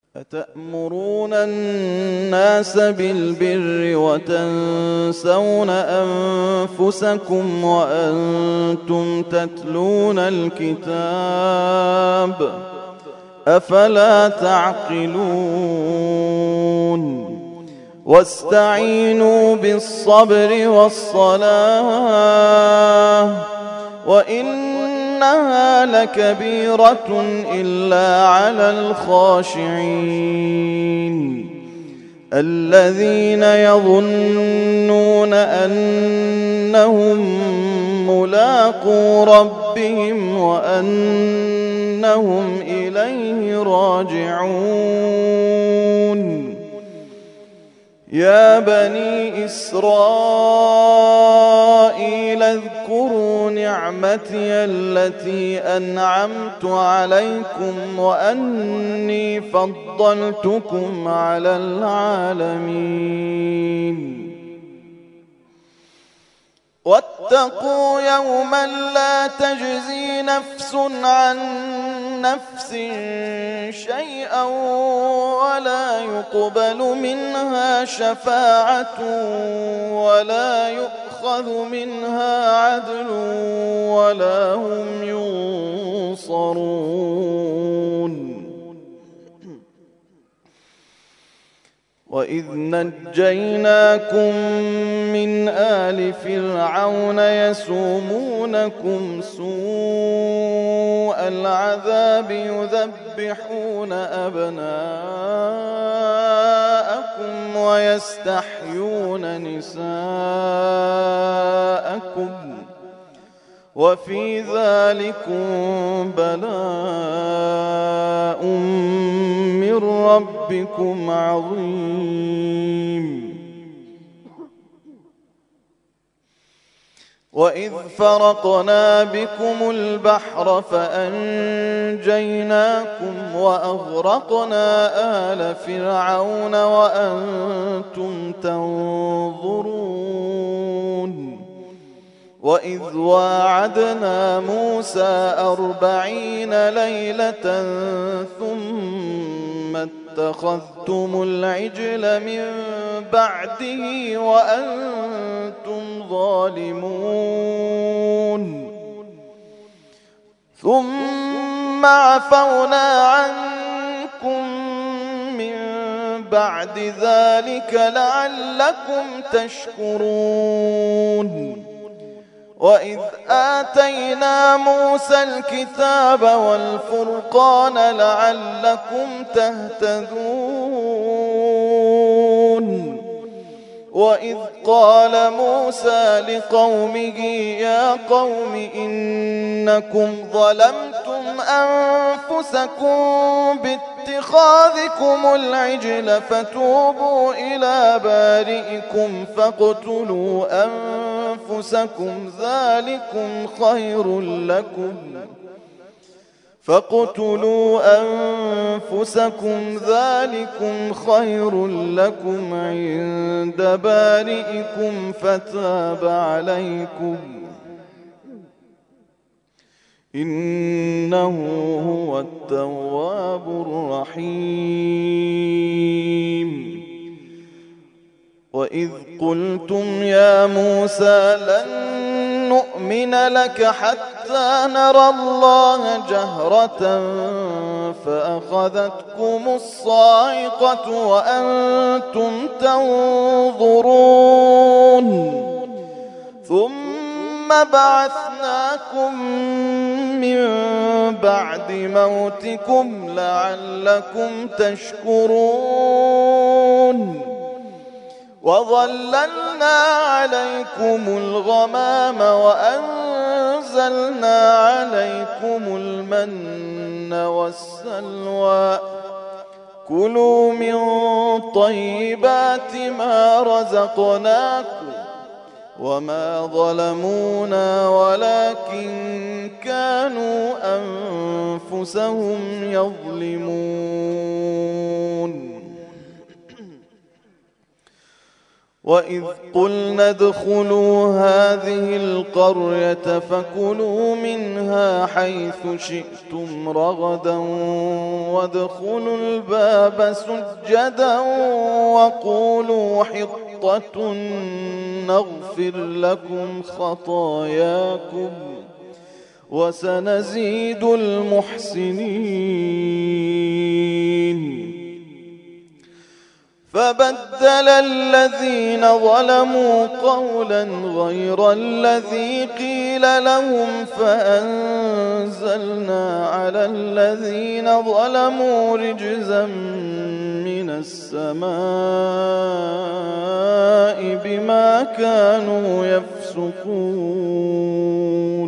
أتأمرون الناس بالبر وتنسون أنفسكم وأنتم تتلون الكتاب أفلا تعقلون واستعينوا بالصبر والصلاة وإنها لكبيرة إلا على الخاشعين الذين يظنون أنهم ملاقو ربهم وأنهم إليه راجعون يا بني إسرائيل اذكروا نعمتي التي أنعمت عليكم وأني فضلتكم على العالمين واتقوا يوما لا تجزي نفس عن نفس شيئا ولا يقبل منها شفاعة ولا يؤخذ منها عدل ولا هم ينصرون وإذ نجيناكم من آل فرعون يسومونكم سوء العذاب يذبحون أبناءكم ويستحيون نساءكم وفي ذلكم بلاء من ربكم عظيم وإذ فرقنا بكم البحر فأنجيناكم وأغرقنا آل فرعون وأنتم تنظرون وإذ واعدنا موسى 40 ليلة ثم اتخذتم العجل من بعده وأنتم ظالمون ثم عفونا عنكم من بعد ذلك لعلكم تشكرون وإذ آتينا موسى الكتاب والفرقان لعلكم تهتدون وإذ قال موسى لقومه يا قوم إنكم ظلمتم أنفسكم باتخاذكم العجل فتوبوا إلى بارئكم فاقتلوا أنفسكم ذلكم خير لكم عند بارئكم فتاب عليكم إنه هو التواب الرحيم وإذ قلتم يا موسى لن نؤمن لك حتى نرى الله جهرة فأخذتكم الصاعقة وأنتم تنظرون ثم بعثناكم من بعد موتكم لعلكم تشكرون وظللنا عليكم الغمام وأنزلنا عليكم المن والسلوى كلوا من طيبات ما رزقناكم وما ظلمونا ولكن كانوا أنفسهم يظلمون وإذ قلنا ادخلوا هذه القرية فكلوا منها حيث شئتم رغدا وادخلوا الباب سجدا وقولوا حطة نغفر لكم خطاياكم وسنزيد المحسنين. فبدل الذين ظلموا قولا غير الذي قيل لهم فأنزلنا على الذين ظلموا رجزا من السماء بما كانوا يفسقون.